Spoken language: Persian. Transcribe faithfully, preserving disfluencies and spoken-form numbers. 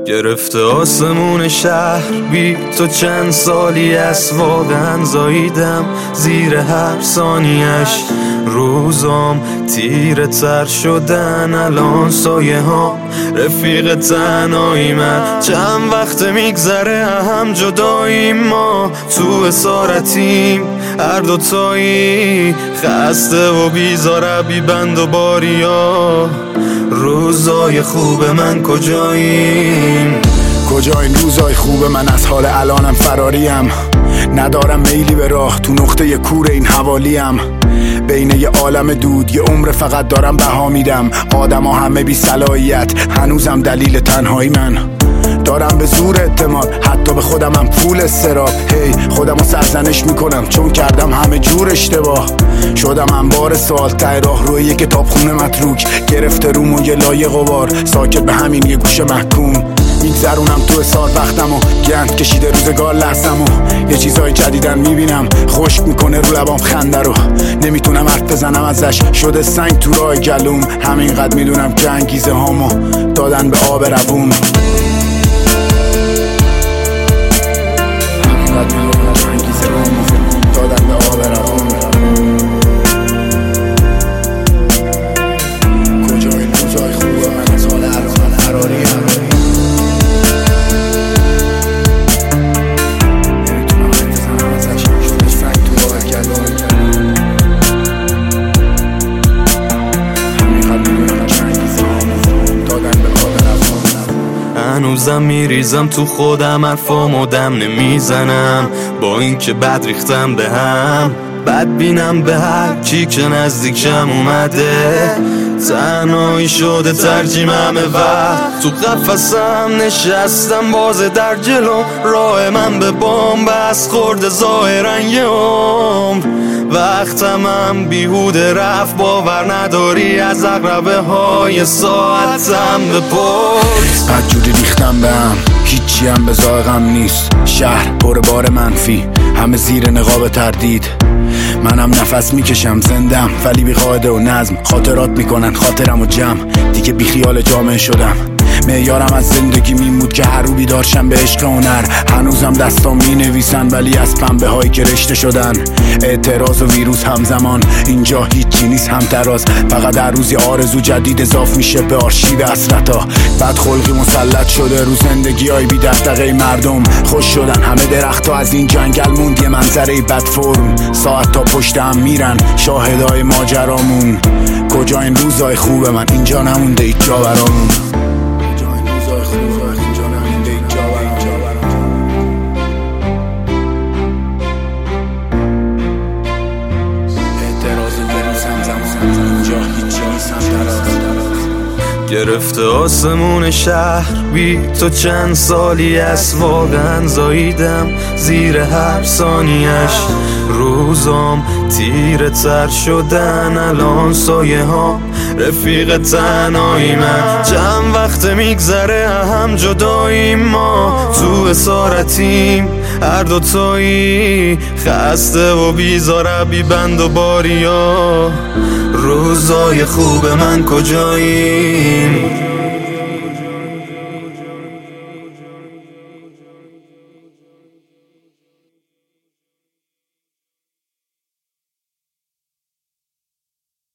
گرفته آسمون شهر بی تو چند سالی است، واقعا زاییدم زیر هر ثانیش. روزام تیره تر شدن الان، سایه ها رفیق تنهایی من. چند وقت میگذره هم جداییم، ما تو اسارتیم هر دوتایی، خسته و بیزاره بی بند و باریا. روزای خوب من کجاییم؟ کجا این روزای خوب من؟ از حال الانم فراریم، ندارم میلی به راه، تو نقطه کور این حوالیم. بین یه عالم دود یه عمر فقط دارم بها میدم. آدم ها همه بی صلاحیت، هنوزم دلیل تنهایی من. دارم به زور اعتماد حتی به خودم هم پول استراب. هی hey, خودم رو سرزنش میکنم چون کردم همه جور اشتباه. شدم انبار سوال ته راه روی یه کتابخونه متروک، گرفته رومو یه لایه غبار، ساکت به همین یه گوشه محکوم. میگذرونم تو سال وقتم و گند کشیده روزگار لحظم و یه چیزای جدیدن میبینم، خشک میکنه رو لبام خنده رو. نمیتونم حرف بزنم ازش، شده سنگ تو راه گلوم. همینقدر میدونم که انگیزه هامو دادن به آب روون. هنوزم میریزم تو خودم، حرفامو دم نمیزنم با اینکه بد ریختم به هم. بد بینم به هر کی که نزدیکم اومده، تنهایی شده ترجیم همه وقت. تو قفسم نشستم بازه در جلو، راه من به بام بس خورده ظاهرا یه عمر. وقتم هم بیهوده رفت، باور نداری از عقربه های ساعتم بپرس. بد جوری ریختم به هم، هیچی هم به ذائقم نیست. شهر پر بار منفی، همه زیر نقاب تردید. منم نفس میکشم زندم ولی بی قاعده و نظم. خاطرات میکنن خاطرم و جمع، دیگه بی خیال جامعه شدم. معیارم از زندگی میمود که هر رو بیدارشم به عشق هنر. هنوزم دستام مینویسن ولی از پنبه هایی که رشته شدن. اعتراض و ویروس همزمان، اینجا هیچی نیست هم تراز. فقط در روزی آرزو جدید اضاف میشه به آرشیو حسرتا. بد خلقی مسلط شده رو زندگی های بی دغدغه مردم. خوش شدن همه درخت ها از این جنگل موند یه منظره بد فرم. ساعت تا پشت هم میرن شاهدای ماجرامون. کجا این روزای خوب من؟ اینجا نمونده هیچ جا برامون. گرفته آسمون شهر بی تو چند سالی است، واقعا زاییدم زیر هر ثانیش. روزام تیره تر شدن الان، سایه ها رفیق تنهایی من. چند وقت میگذره هم جداییم، ما تو اسارتیم هر دوتایی، خسته و بیزاره بی بند و باریا. روزای خوب من کجاییم؟